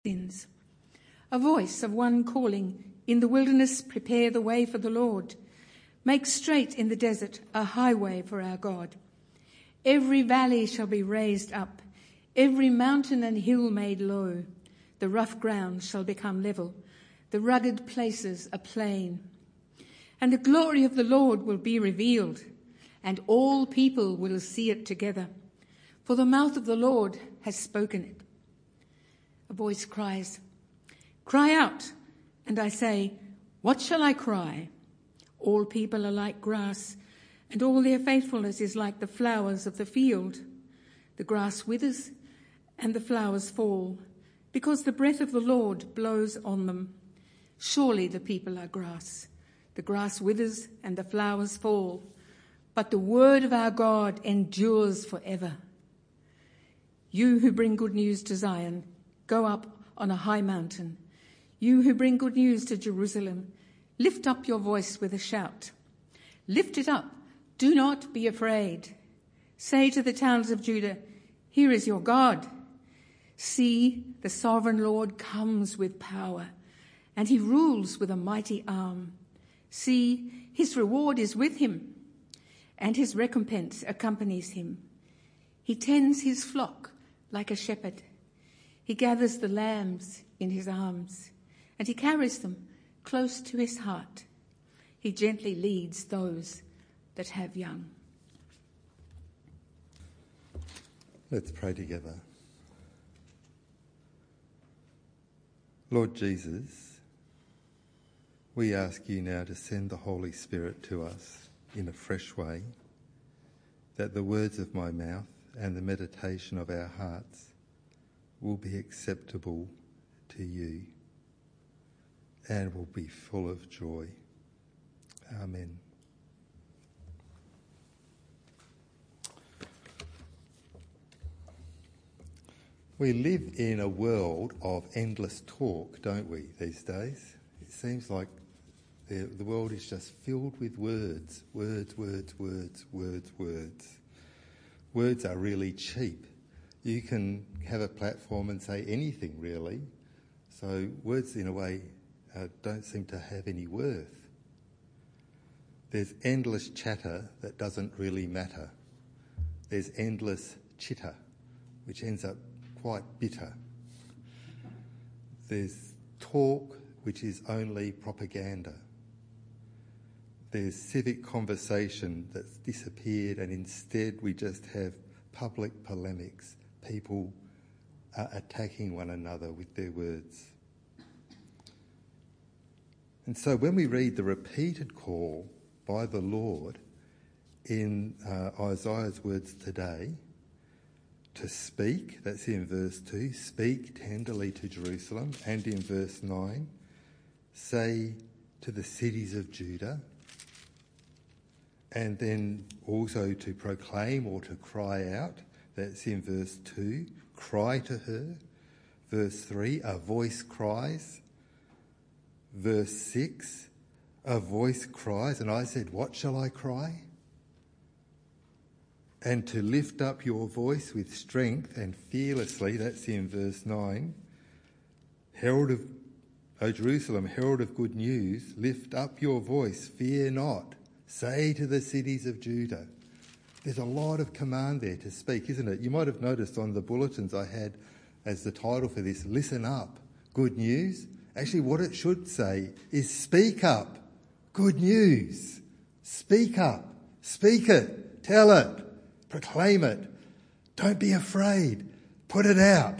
sins. A voice of one calling, "In the wilderness prepare the way for the Lord. Make straight in the desert a highway for our God. Every valley shall be raised up, every mountain and hill made low. The rough ground shall become level, the rugged places a plain. And the glory of the Lord will be revealed, and all people will see it together. For the mouth of the Lord has spoken it." A voice cries, "Cry out." And I say, "What shall I cry?" All people are like grass, and all their faithfulness is like the flowers of the field. The grass withers and the flowers fall, because the breath of the Lord blows on them. Surely the people are grass. The grass withers and the flowers fall, but the word of our God endures forever. You who bring good news to Zion, go up on a high mountain. You who bring good news to Jerusalem, lift up your voice with a shout. Lift it up. Do not be afraid. Say to the towns of Judah, "Here is your God." See, the sovereign Lord comes with power, and he rules with a mighty arm. See, his reward is with him, and his recompense accompanies him. He tends his flock like a shepherd. He gathers the lambs in his arms, and he carries them close to his heart. He gently leads those that have young. Let's pray together. Lord Jesus, we ask you now to send the Holy Spirit to us in a fresh way, that the words of my mouth and the meditation of our hearts will be acceptable to you and will be full of joy. Amen. We live in a world of endless talk, don't we, these days? It seems like the world is just filled with words. Words. Words are really cheap. You can have a platform and say anything, really. So words, in a way, don't seem to have any worth. There's endless chatter that doesn't really matter. There's endless chitter, which ends up quite bitter. There's talk, which is only propaganda. There's civic conversation that's disappeared, and instead we just have public polemics. People are attacking one another with their words. And so when we read the repeated call by the Lord in Isaiah's words today, to speak, that's in verse 2, speak tenderly to Jerusalem, and in verse 9, say to the cities of Judah, and then also to proclaim or to cry out, that's in verse 2, cry to her. Verse 3, a voice cries. Verse 6, a voice cries, and I said, what shall I cry? And to lift up your voice with strength and fearlessly, that's in verse 9. O Jerusalem, herald of good news, lift up your voice, fear not. Say to the cities of Judah. There's a lot of command there to speak, isn't it? You might have noticed on the bulletins I had as the title for this, listen up, good news. Actually, what it should say is speak up, good news. Speak up, speak it, tell it. Proclaim it. Don't be afraid. Put it out.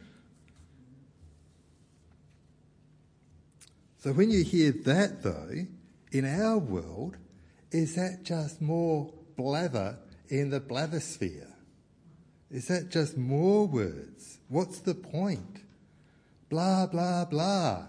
So when you hear that, though, in our world, is that just more blather in the blathersphere? Is that just more words? What's the point? Blah, blah, blah.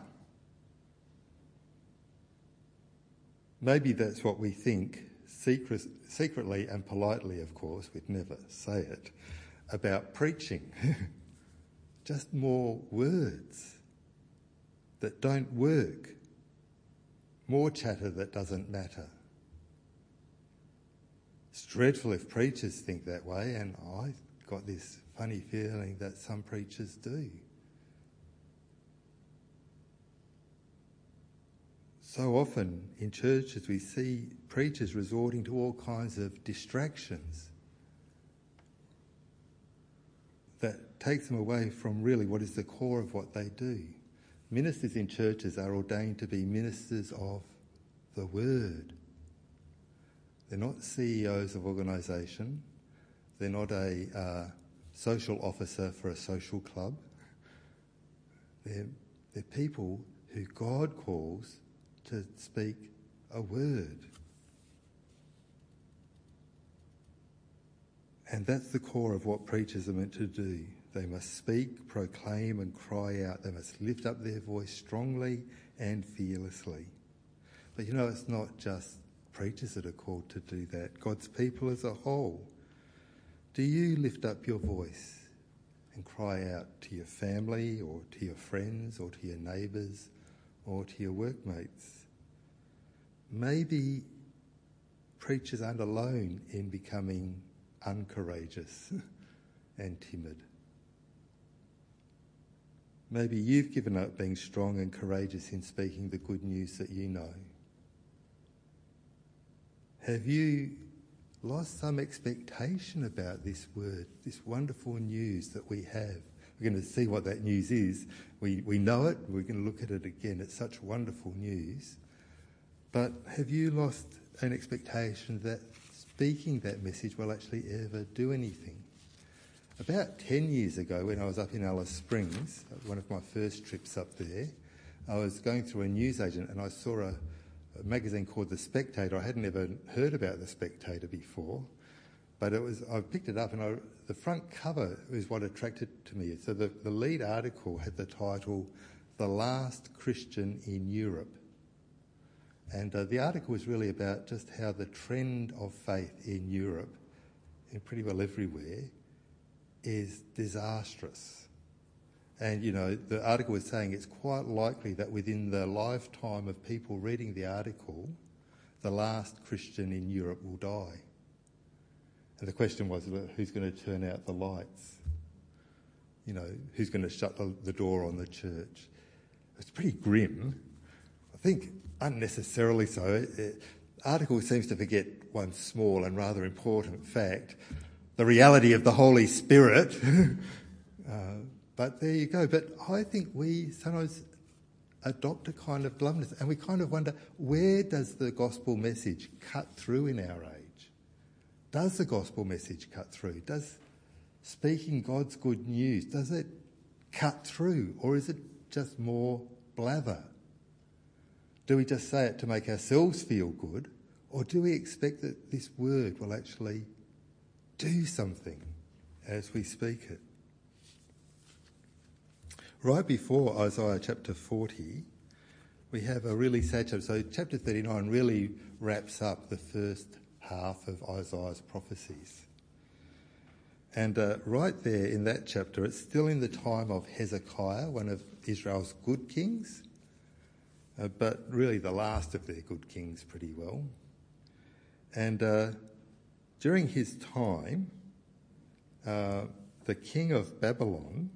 Maybe that's what we think secretly and politely, of course, we'd never say it, about preaching. Just more words that don't work. More chatter that doesn't matter. It's dreadful if preachers think that way, and I've got this funny feeling that some preachers do. So often in churches we see preachers resorting to all kinds of distractions that takes them away from really what is the core of what they do. Ministers in churches are ordained to be ministers of the Word. They're not CEOs of organisation. They're not a social officer for a social club. They're people who God calls to speak a word. And that's the core of what preachers are meant to do. They must speak, proclaim and cry out. They must lift up their voice strongly and fearlessly. But it's not just preachers that are called to do that. God's people as a whole. Do you lift up your voice and cry out to your family or to your friends or to your neighbours or to your workmates? Maybe preachers aren't alone in becoming uncourageous and timid. Maybe you've given up being strong and courageous in speaking the good news that you know. Have you lost some expectation about this word, this wonderful news that we have? We're going to see what that news is. We know it, we're going to look at it again. It's such wonderful news. But have you lost an expectation that speaking that message will actually ever do anything? About 10 years ago, when I was up in Alice Springs, one of my first trips up there, I was going through a newsagent and I saw a magazine called The Spectator. I hadn't ever heard about The Spectator before, but I picked it up and the front cover is what attracted to me. So the lead article had the title, "The Last Christian in Europe." And the article was really about just how the trend of faith in Europe, and pretty well everywhere, is disastrous. And, the article was saying it's quite likely that within the lifetime of people reading the article, the last Christian in Europe will die. And the question was, who's going to turn out the lights? Who's going to shut the door on the church? It's pretty grim. I think unnecessarily so. The article seems to forget one small and rather important fact, the reality of the Holy Spirit. But there you go. But I think we sometimes adopt a kind of glumness and we kind of wonder, where does the gospel message cut through in our age? Does the gospel message cut through? Does speaking God's good news, does it cut through, or is it just more blather? Do we just say it to make ourselves feel good, or do we expect that this word will actually do something as we speak it? Right before Isaiah chapter 40, we have a really sad chapter. So chapter 39 really wraps up the first half of Isaiah's prophecies. And right there in that chapter, it's still in the time of Hezekiah, one of Israel's good kings, but really the last of their good kings pretty well. And during his time, the king of Babylon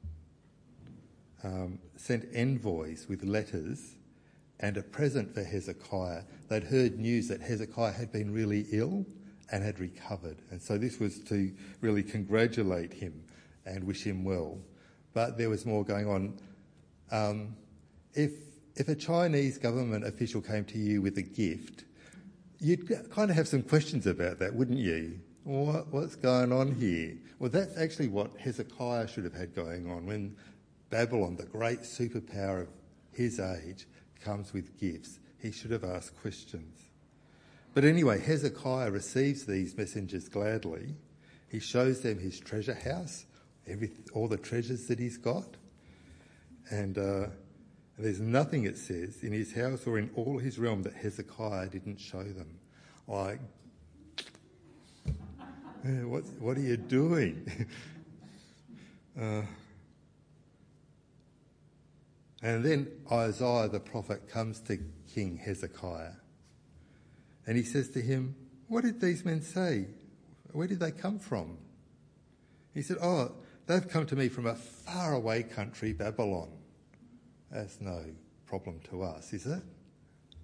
sent envoys with letters and a present for Hezekiah. They'd heard news that Hezekiah had been really ill and had recovered. And so this was to really congratulate him and wish him well. But there was more going on. If a Chinese government official came to you with a gift, you'd kind of have some questions about that, wouldn't you? What's going on here? Well, that's actually what Hezekiah should have had going on when Babylon, the great superpower of his age, comes with gifts. He should have asked questions. But anyway, Hezekiah receives these messengers gladly. He shows them his treasure house, all the treasures that he's got. And there's nothing, it says, in his house or in all his realm that Hezekiah didn't show them. Like, what are you doing? And then Isaiah the prophet comes to King Hezekiah and he says to him, "What did these men say? Where did they come from?" He said, "Oh, they've come to me from a faraway country, Babylon." That's no problem to us, is it?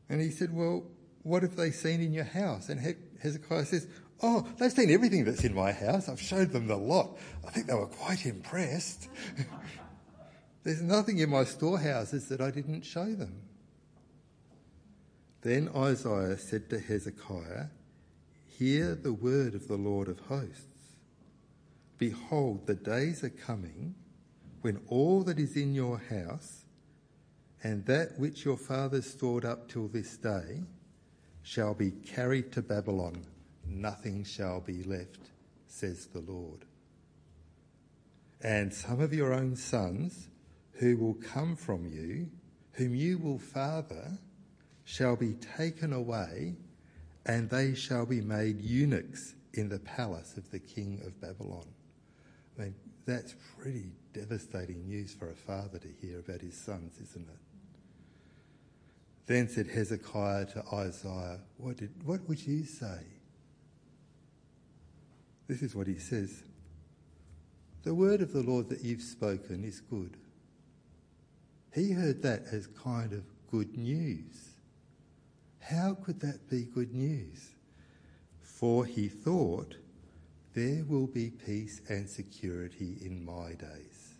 And he said, well, what have they seen in your house? And Hezekiah says, oh, they've seen everything that's in my house. I've showed them the lot. I think they were quite impressed. There's nothing in my storehouses that I didn't show them. Then Isaiah said to Hezekiah, hear the word of the Lord of hosts. Behold, the days are coming when all that is in your house and that which your fathers stored up till this day shall be carried to Babylon. Nothing shall be left, says the Lord. And some of your own sons who will come from you, whom you will father, shall be taken away, and they shall be made eunuchs in the palace of the king of Babylon. I mean, that's pretty devastating news for a father to hear about his sons, isn't it? Then said Hezekiah to Isaiah, what would you say? This is what he says. The word of the Lord that you've spoken is good. He heard that as kind of good news. How could that be good news? For he thought, there will be peace and security in my days.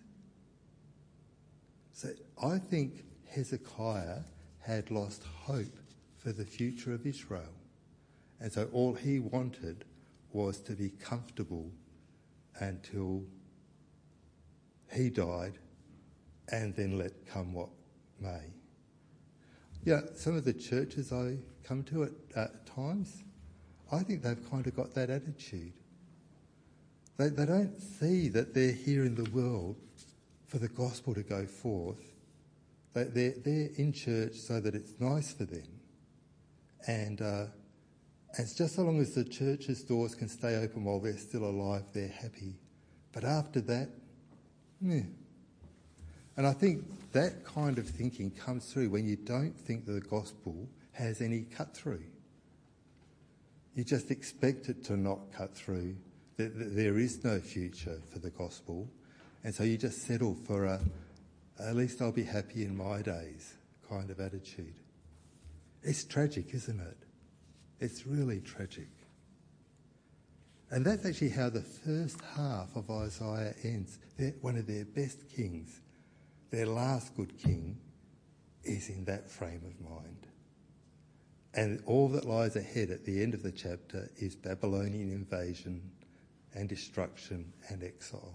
So I think Hezekiah had lost hope for the future of Israel. And so all he wanted was to be comfortable until he died, and then let come what may. Yeah, some of the churches I come to at times, I think they've kind of got that attitude. They don't see that they're here in the world for the gospel to go forth. They're in church so that it's nice for them. And it's just so long as the church's doors can stay open while they're still alive, they're happy. But after that, meh. And I think that kind of thinking comes through when you don't think that the gospel has any cut through. You just expect it to not cut through. There is no future for the gospel. And so you just settle for at least I'll be happy in my days kind of attitude. It's tragic, isn't it? It's really tragic. And that's actually how the first half of Isaiah ends. One of their best kings, their last good king, is in that frame of mind. And all that lies ahead at the end of the chapter is Babylonian invasion and destruction and exile.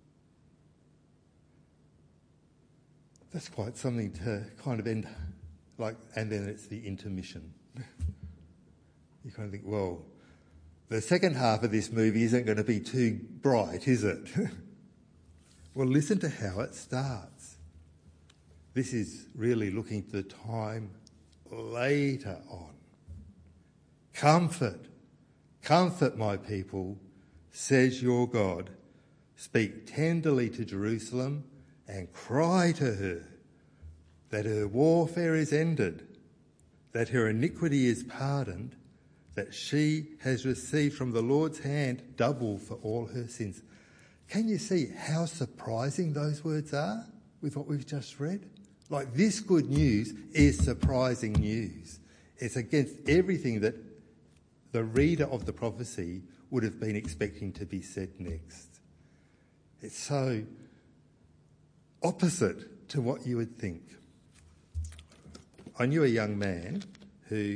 That's quite something to kind of end like, and then it's the intermission. You kind of think, well, the second half of this movie isn't going to be too bright, is it? Well, listen to how it starts. This is really looking to the time later on. Comfort, comfort my people, says your God. Speak tenderly to Jerusalem and cry to her that her warfare is ended, that her iniquity is pardoned, that she has received from the Lord's hand double for all her sins. Can you see how surprising those words are with what we've just read? Like, this good news is surprising news. It's against everything that the reader of the prophecy would have been expecting to be said next. It's so opposite to what you would think. I knew a young man who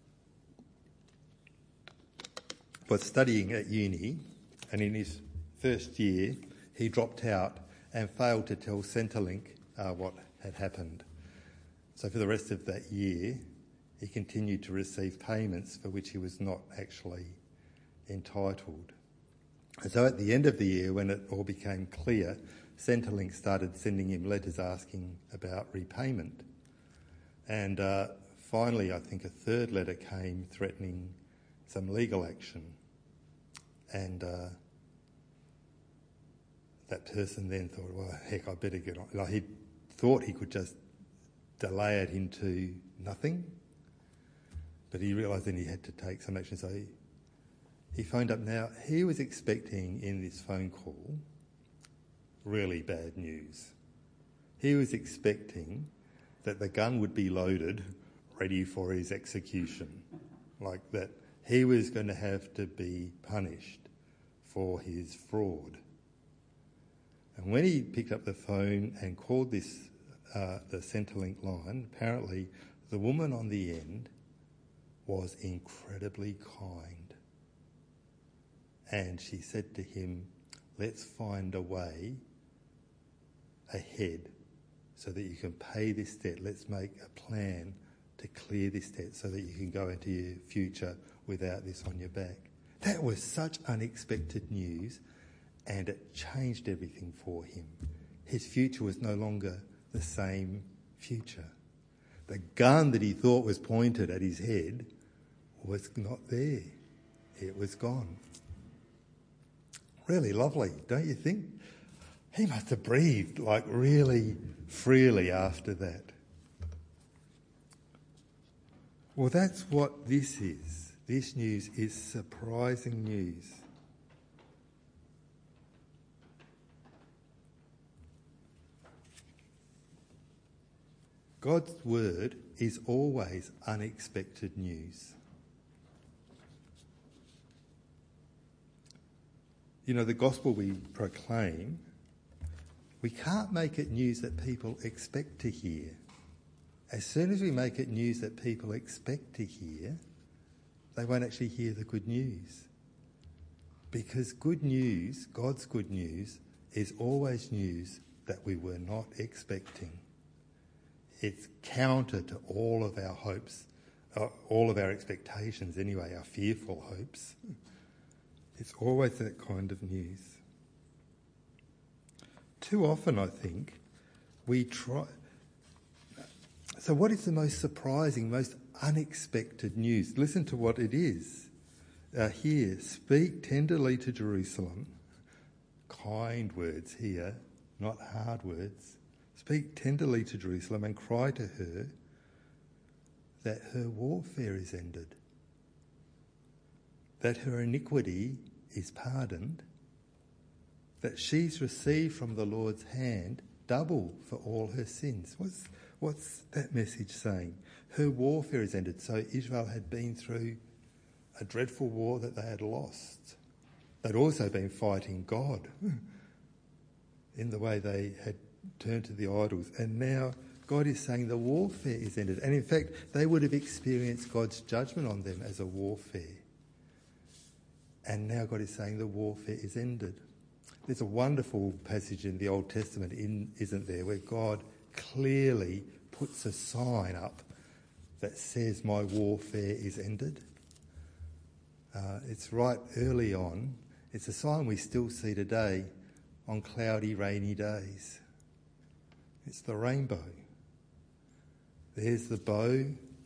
was studying at uni, and in his first year he dropped out and failed to tell Centrelink what had happened. So for the rest of that year he continued to receive payments for which he was not actually entitled. And so at the end of the year, when it all became clear, Centrelink started sending him letters asking about repayment. And finally, I think a third letter came threatening some legal action. And that person then thought, well, heck, I better get on. Like, he thought he could just delay it into nothing, but he realised then he had to take some action. So he phoned up. Now, he was expecting in this phone call really bad news. He was expecting that the gun would be loaded ready for his execution, like that he was going to have to be punished for his fraud. And when he picked up the phone and called the Centrelink line, apparently the woman on the end was incredibly kind. And she said to him, let's find a way ahead so that you can pay this debt. Let's make a plan to clear this debt so that you can go into your future without this on your back. That was such unexpected news, and it changed everything for him. His future was no longer the same future. The gun that he thought was pointed at his head was not there. It was gone. Really lovely, don't you think? He must have breathed like really freely after that. Well, that's what this is. This news is surprising news. God's word is always unexpected news. You know, the gospel we proclaim, we can't make it news that people expect to hear. As soon as we make it news that people expect to hear, they won't actually hear the good news. Because good news, God's good news, is always news that we were not expecting. It's counter to all of our hopes, all of our expectations anyway, our fearful hopes. It's always that kind of news. Too often, I think, we try... So what is the most surprising, most unexpected news? Listen to what it is. Here, speak tenderly to Jerusalem. Kind words here, not hard words. Speak tenderly to Jerusalem and cry to her that her warfare is ended, that her iniquity is pardoned, that she's received from the Lord's hand double for all her sins. What's that message saying? Her warfare is ended. So Israel had been through a dreadful war that they had lost. They'd also been fighting God in the way they had turned to the idols. And now God is saying the warfare is ended. And in fact, they would have experienced God's judgment on them as a warfare. And now God is saying the warfare is ended. There's a wonderful passage in the Old Testament, isn't there, where God clearly puts a sign up that says my warfare is ended. It's right early on. It's a sign we still see today on cloudy, rainy days. It's the rainbow. There's the bow,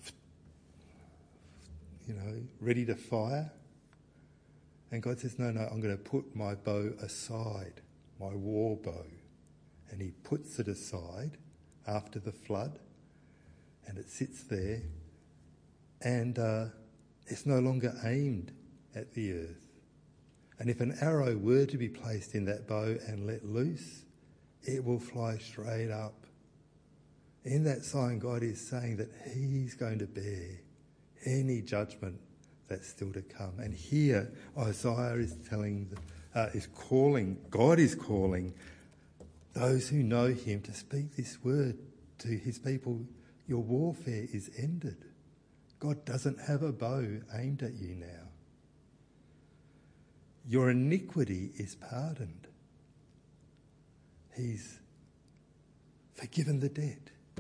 ready to fire. And God says, no, I'm going to put my bow aside, my war bow. And he puts it aside after the flood, and it sits there, and it's no longer aimed at the earth. And if an arrow were to be placed in that bow and let loose, it will fly straight up. In that sign, God is saying that he's going to bear any judgment that's still to come. And here, Isaiah is calling, God is calling those who know him to speak this word to his people. Your warfare is ended. God doesn't have a bow aimed at you now. Your iniquity is pardoned. He's forgiven the debt.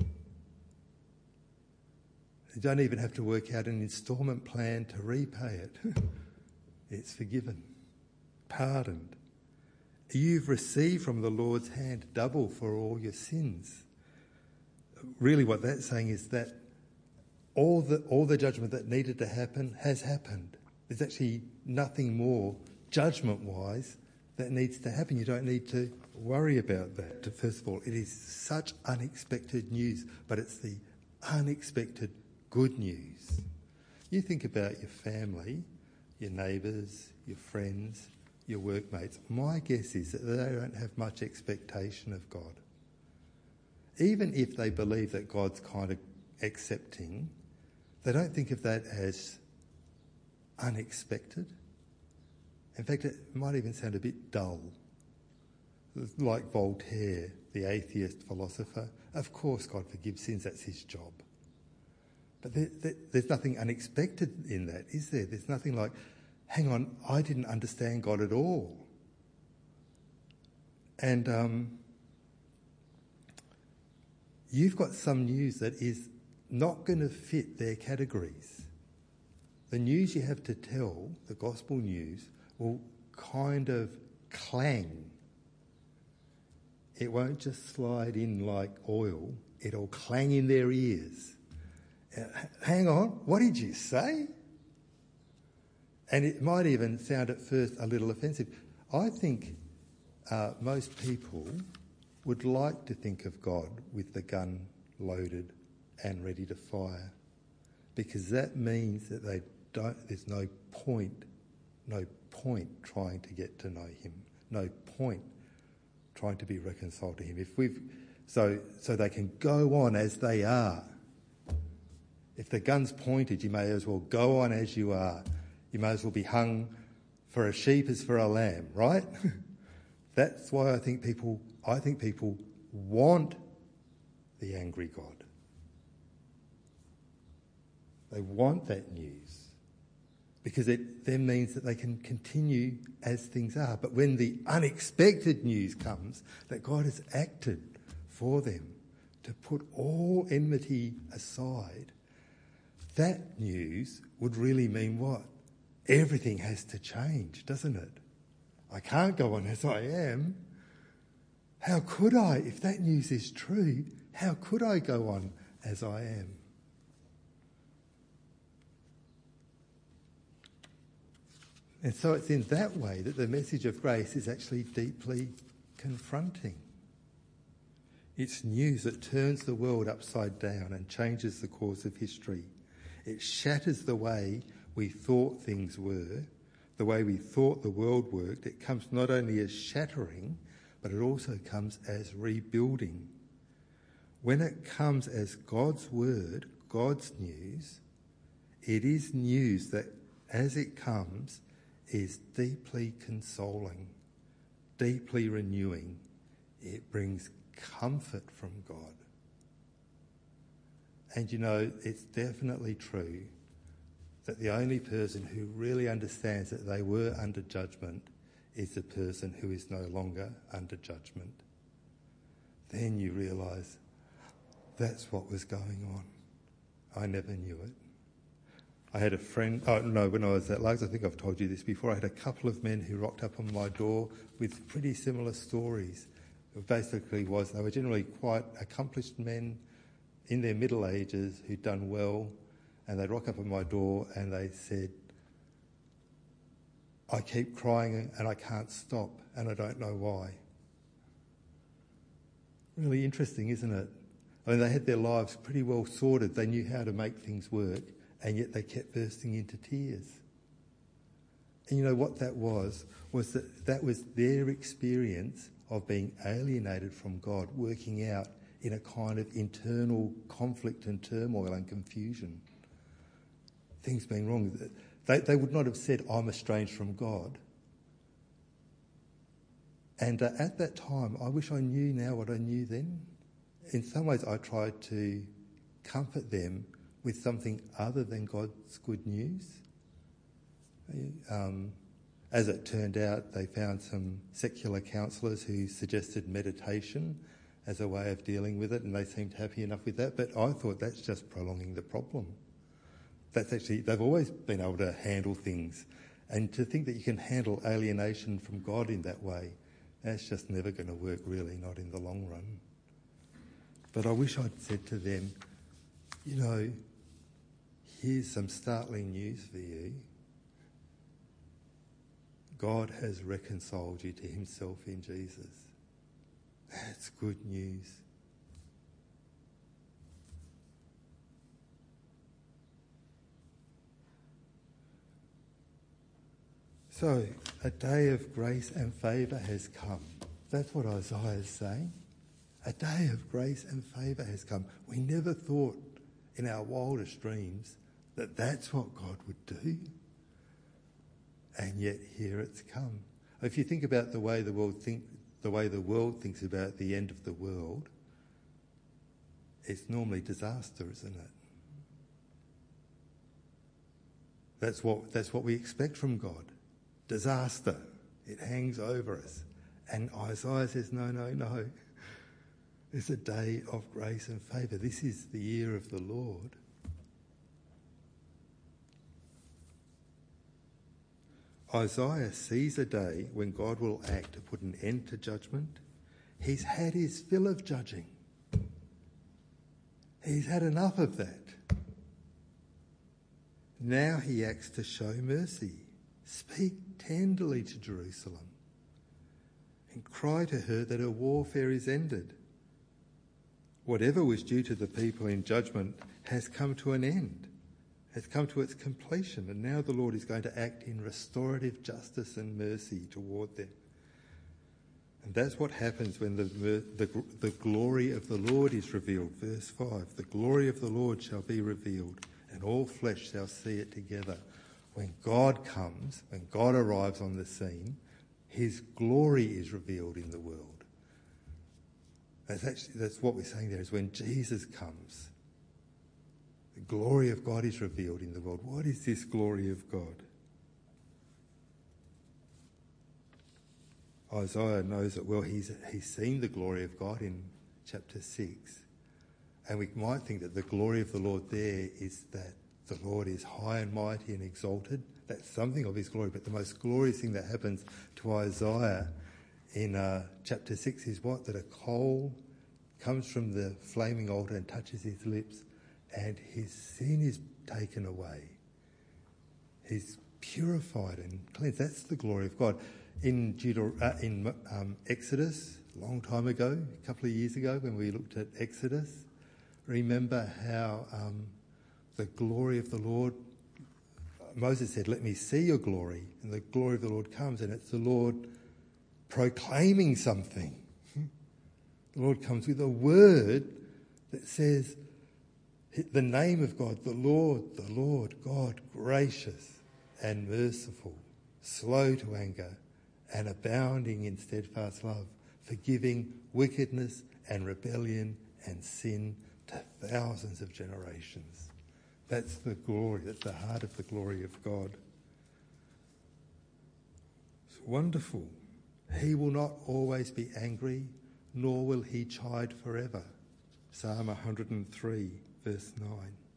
You don't even have to work out an instalment plan to repay it. It's forgiven, pardoned. You've received from the Lord's hand double for all your sins. Really what that's saying is that all the judgment that needed to happen has happened. There's actually nothing more judgment-wise that needs to happen. You don't need to worry about that. First of all, it is such unexpected news, but it's the unexpected good news. You think about your family, your neighbours, your friends, your workmates. My guess is that they don't have much expectation of God. Even if they believe that God's kind of accepting, They don't think of that as unexpected. In fact, it might even sound a bit dull. Like Voltaire, the atheist philosopher. Of course God forgives sins, that's his job. But there's nothing unexpected in that, is there? There's nothing like, hang on, I didn't understand God at all. And you've got some news that is not going to fit their categories. The news you have to tell, the gospel news, will kind of clang. It won't just slide in like oil, it'll clang in their ears. Hang on, what did you say? And it might even sound at first a little offensive. I think most people would like to think of God with the gun loaded and ready to fire, because that means that there's no point trying to get to know him, no point trying to be reconciled to him. So they can go on as they are. If the gun's pointed, you may as well go on as you are. You may as well be hung for a sheep as for a lamb, right? That's why I think people want the angry God. They want that news because it then means that they can continue as things are. But when the unexpected news comes that God has acted for them to put all enmity aside, that news would really mean what? Everything has to change, doesn't it? I can't go on as I am. How could I? If that news is true, how could I go on as I am? And so it's in that way that the message of grace is actually deeply confronting. It's news that turns the world upside down and changes the course of history. It shatters the way we thought things were, the way we thought the world worked. It comes not only as shattering, but it also comes as rebuilding. When it comes as God's word, God's news, it is news that, as it comes, is deeply consoling, deeply renewing. It brings comfort from God. And you know, it's definitely true that the only person who really understands that they were under judgment is the person who is no longer under judgment. Then you realise that's what was going on. I never knew it. I had a friend, when I was at Lugs, I think I've told you this before, I had a couple of men who rocked up on my door with pretty similar stories. It basically was, they were generally quite accomplished men in their middle ages who'd done well, and they'd rock up on my door and they said, I keep crying and I can't stop and I don't know why. Really interesting, isn't it? I mean, they had their lives pretty well sorted. They knew how to make things work, and yet they kept bursting into tears. And you know what that was that was their experience of being alienated from God, working out in a kind of internal conflict and turmoil and confusion. Things being wrong. They would not have said, I'm estranged from God. And at that time, I wish I knew now what I knew then. In some ways, I tried to comfort them with something other than God's good news. As it turned out, they found some secular counsellors who suggested meditation as a way of dealing with it, and they seemed happy enough with that. But I thought that's just prolonging the problem. That's actually, they've always been able to handle things. And to think that you can handle alienation from God in that way, that's just never going to work, really, not in the long run. But I wish I'd said to them, you know, here's some startling news for you. God has reconciled you to himself in Jesus. That's good news. So, a day of grace and favour has come. That's what Isaiah is saying. A day of grace and favour has come. We never thought in our wildest dreams that that's what God would do. And yet here it's come. If you think about the way the world thinks about the end of the world, it's normally disaster, isn't it? That's what we expect from God. Disaster. It hangs over us. And Isaiah says, no. It's a day of grace and favour. This is the year of the Lord. Isaiah sees a day when God will act to put an end to judgment. He's had his fill of judging. He's had enough of that. Now he acts to show mercy. Speak tenderly to Jerusalem and cry to her that her warfare is ended. Whatever was due to the people in judgment has come to an end, has come to its completion, and now the Lord is going to act in restorative justice and mercy toward them. And that's what happens when the glory of the Lord is revealed. Verse 5, the glory of the Lord shall be revealed, and all flesh shall see it together. When God comes, when God arrives on the scene, his glory is revealed in the world. That's what we're saying there, is when Jesus comes, the glory of God is revealed in the world. What is this glory of God? Isaiah knows it well. He's seen the glory of God in chapter 6. And we might think that the glory of the Lord there is that the Lord is high and mighty and exalted. That's something of his glory. But the most glorious thing that happens to Isaiah in chapter 6 is what? That a coal comes from the flaming altar and touches his lips, and his sin is taken away. He's purified and cleansed. That's the glory of God. In Exodus, a long time ago, a couple of years ago, when we looked at Exodus, remember how the glory of the Lord, Moses said, let me see your glory. And the glory of the Lord comes, and it's the Lord proclaiming something. The Lord comes with a word that says the name of God, the Lord, God, gracious and merciful, slow to anger and abounding in steadfast love, forgiving wickedness and rebellion and sin to thousands of generations. That's the glory, that's the heart of the glory of God. It's wonderful. He will not always be angry, nor will he chide forever. Psalm 103, verse 9.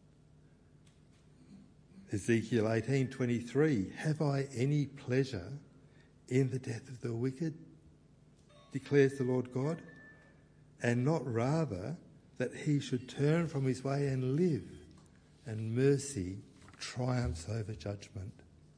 Ezekiel 18:23, have I any pleasure in the death of the wicked, declares the Lord God, and not rather that he should turn from his way and live, and mercy triumphs over judgment.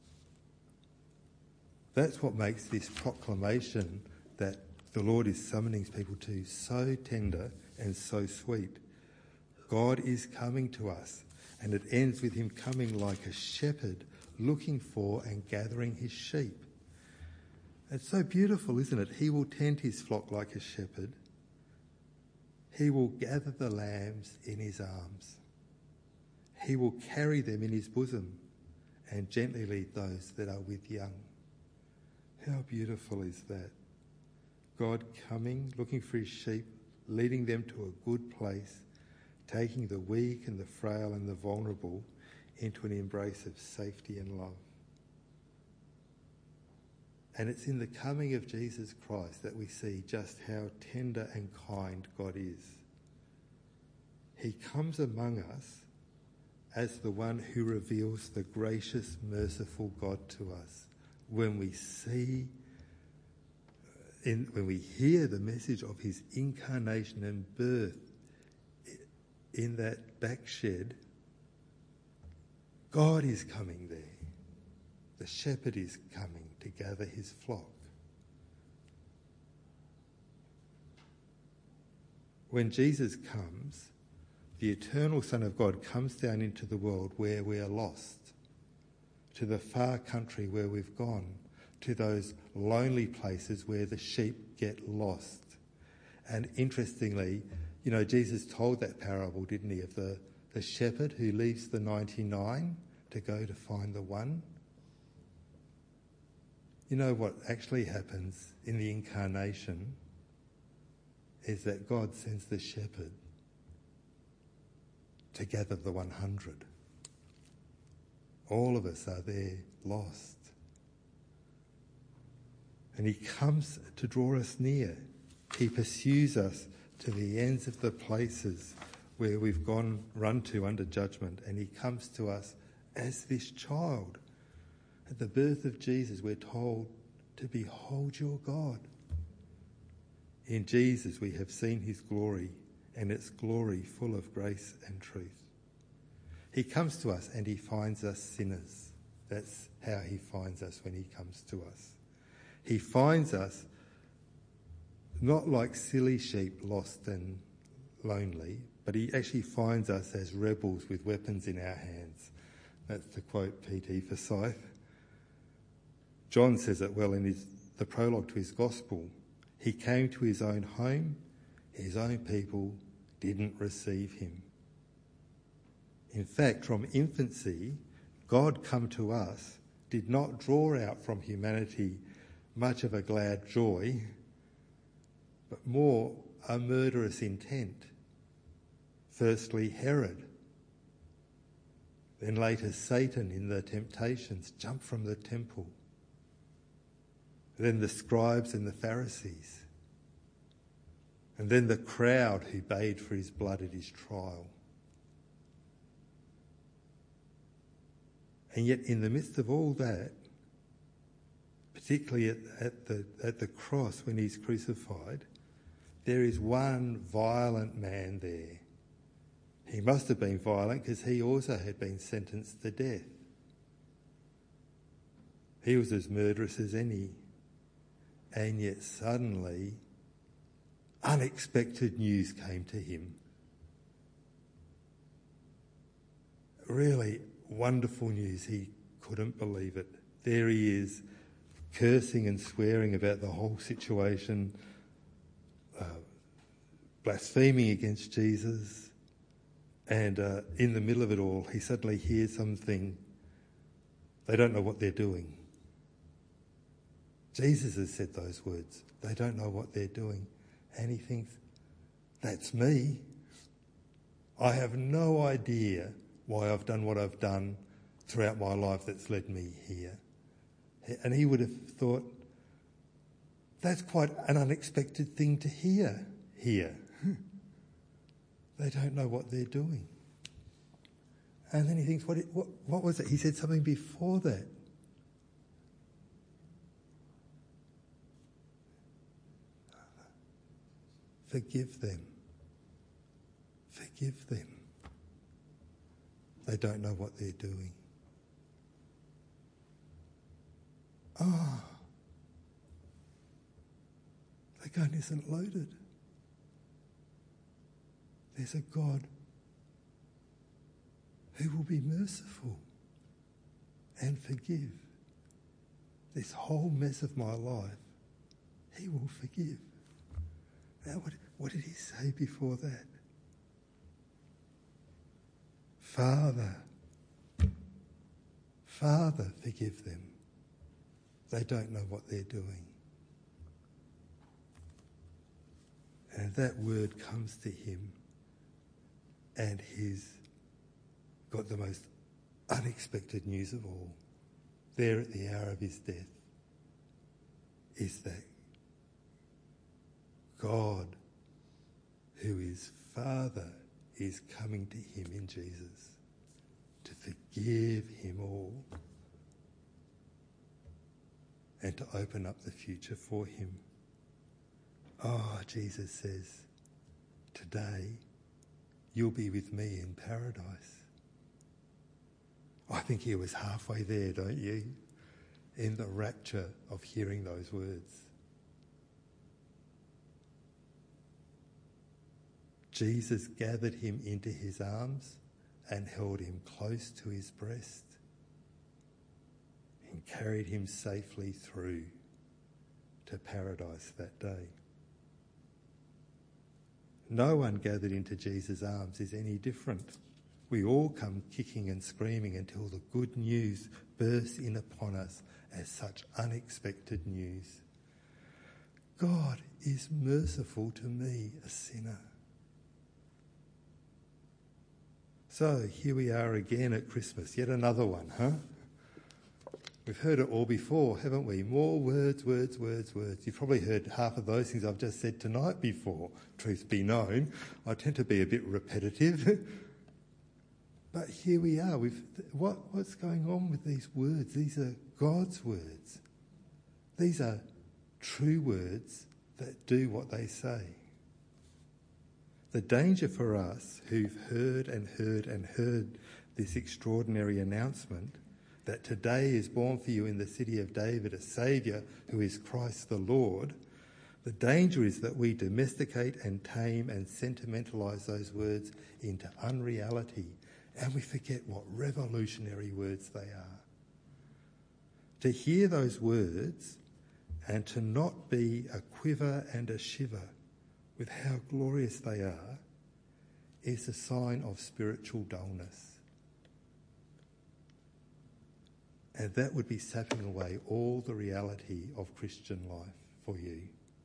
That's what makes this proclamation that the Lord is summoning people to so tender and so sweet. God is coming to us, and it ends with him coming like a shepherd looking for and gathering his sheep. It's so beautiful, isn't it? He will tend his flock like a shepherd. He will gather the lambs in his arms. He will carry them in his bosom and gently lead those that are with young. How beautiful is that? God coming, looking for his sheep, leading them to a good place, taking the weak and the frail and the vulnerable into an embrace of safety and love. And it's in the coming of Jesus Christ that we see just how tender and kind God is. He comes among us as the one who reveals the gracious, merciful God to us. When we hear the message of his incarnation and birth in that back shed, God is coming there. The shepherd is coming to gather his flock. When Jesus comes, the eternal Son of God comes down into the world where we are lost, to the far country where we've gone, to those lonely places where the sheep get lost. And interestingly, Jesus told that parable, didn't he, of the the shepherd who leaves the 99 to go to find the one. You know what actually happens in the incarnation is that God sends the shepherd to gather the 100. All of us are there lost. And he comes to draw us near. He pursues us to the ends of the places where we've run to under judgment, and he comes to us as this child. At the birth of Jesus, we're told to behold your God. In Jesus, we have seen his glory, and its glory full of grace and truth. He comes to us and he finds us sinners. That's how he finds us when he comes to us. He finds us not like silly sheep, lost and lonely, but he actually finds us as rebels with weapons in our hands. That's to quote P.T. Forsyth. John says it well in the prologue to his gospel. He came to his own home, his own people didn't receive him. In fact, from infancy, God come to us did not draw out from humanity much of a glad joy, but more a murderous intent. Firstly, Herod. Then later, Satan in the temptations jumped from the temple. Then the scribes and the Pharisees. And then the crowd who bayed for his blood at his trial. And yet in the midst of all that, particularly at the cross when he's crucified, there is one violent man there. He must have been violent because he also had been sentenced to death. He was as murderous as any. And yet suddenly, unexpected news came to him. Really wonderful news. He couldn't believe it. There he is, cursing and swearing about the whole situation, blaspheming against Jesus. And in the middle of it all, he suddenly hears something. They don't know what they're doing. Jesus has said those words. They don't know what they're doing. And he thinks, that's me. I have no idea why I've done what I've done throughout my life that's led me here. And he would have thought, that's quite an unexpected thing to hear here. They don't know what they're doing. And then he thinks, what was it? He said something before that. Forgive them. Forgive them. They don't know what they're doing. Ah, the gun isn't loaded. There's a God who will be merciful and forgive. This whole mess of my life, he will forgive. Now, what did he say before that? Father, forgive them. They don't know what they're doing. And that word comes to him, and he's got the most unexpected news of all. There at the hour of his death is that God, who is Father, is coming to him in Jesus to forgive him all and to open up the future for him. Oh, Jesus says, today you'll be with me in paradise. I think he was halfway there, don't you? In the rapture of hearing those words. Jesus gathered him into his arms and held him close to his breast and carried him safely through to paradise that day. No one gathered into Jesus' arms is any different We all come kicking and screaming until the good news bursts in upon us as such unexpected news. God is merciful to me, a sinner. So here we are again at Christmas, yet another one, huh? We've heard it all before, haven't we? More words, words, words, words. You've probably heard half of those things I've just said tonight before, truth be known. I tend to be a bit repetitive. But here we are. What's going on with these words? These are God's words. These are true words that do what they say. The danger for us who've heard and heard and heard this extraordinary announcement that today is born for you in the city of David a Saviour who is Christ the Lord, the danger is that we domesticate and tame and sentimentalise those words into unreality, and we forget what revolutionary words they are. To hear those words and to not be a quiver and a shiver with how glorious they are is a sign of spiritual dullness. And that would be sapping away all the reality of Christian life for you.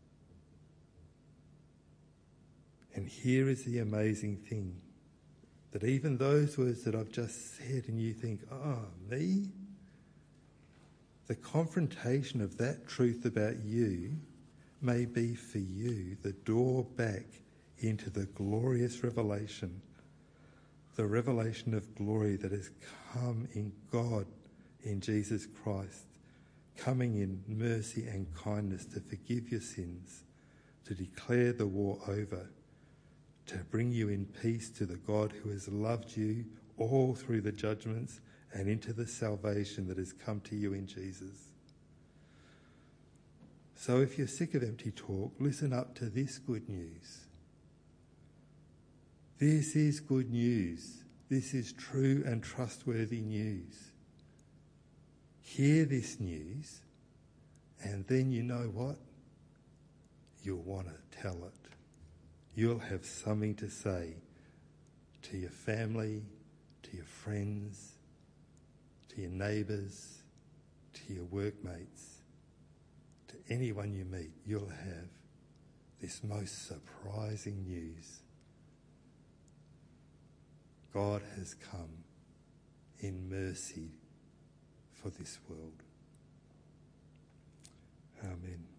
And here is the amazing thing, that even those words that I've just said and you think, me? The confrontation of that truth about you may be for you the door back into the glorious revelation, the revelation of glory that has come in God, in Jesus Christ, coming in mercy and kindness to forgive your sins, to declare the war over, to bring you in peace to the God who has loved you all through the judgments and into the salvation that has come to you in Jesus. So if you're sick of empty talk, listen up to this good news. This is good news. This is true and trustworthy news. Hear this news, and then you know what? You'll want to tell it. You'll have something to say to your family, to your friends, to your neighbours, to your workmates, to anyone you meet. You'll have this most surprising news. God has come in mercy for this world. Amen.